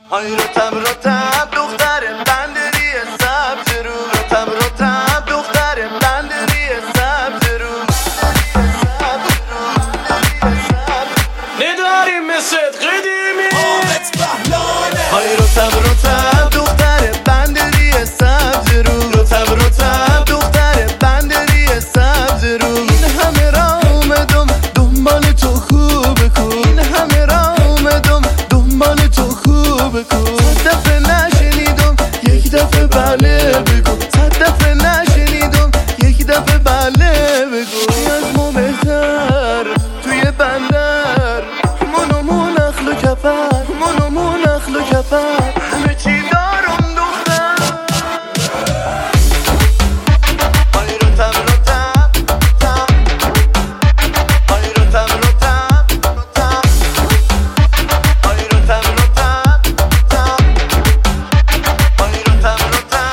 های رتب رتب دختر بندری سبز رو، رتب رتب دختر بندری سبز رو، نداریم مثل قدیمی آمد بهلانه. های رتب رتب دختر بندری سبز رو، رتب رتب دختر بندری سبز رو. این همه راه اومدم دنبال تو خوبه کن، این همه راه اومدم دنبال تو خوبه کن. صد دفعه نشنیدم یک دفعه بله بگو، صد دفعه نشنیدم یک دفعه بله بگو. از ما بهتر توی بندر منمون اخل و کفر، منمون اخل و کفر، همه چی دارم دختر. های رتب رتب تب، های رتب رتب تب، های رتب رتب تب، های رتب رتب تب.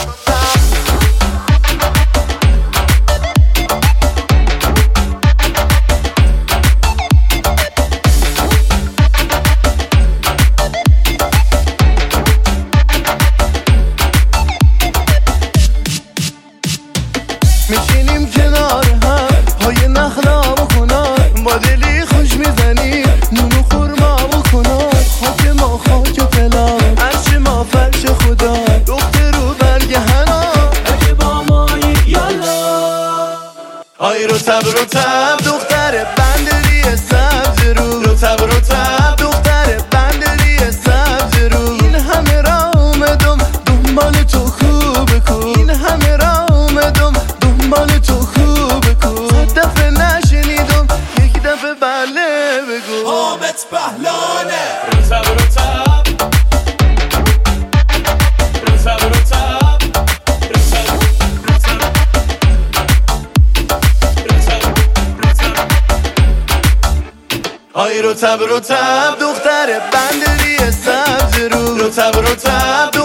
میشینیم کنار هم پای نخلا و کنار، با دلی خوش میزنیم نون و خورما و کنار. خاک ما خاک فلان، عرش ما فرش خدا، دختر رو برگ حنا اگه با مایی یالا. های رتب رتب دختر بندری سبز رو، رتب رتب دختر بندری سبز رو. این همه راه اومدم دنبال تو خوبه کن، این همه راه اومدم دنبال تو خوبه کن. صد دفعه نشنیدم یک دفعه بله بگو. حامد بهلانه رتب رتب رتب رتب رتب رتب رتب. های رتب رتب دختر بندری سبز رو، رتب رتب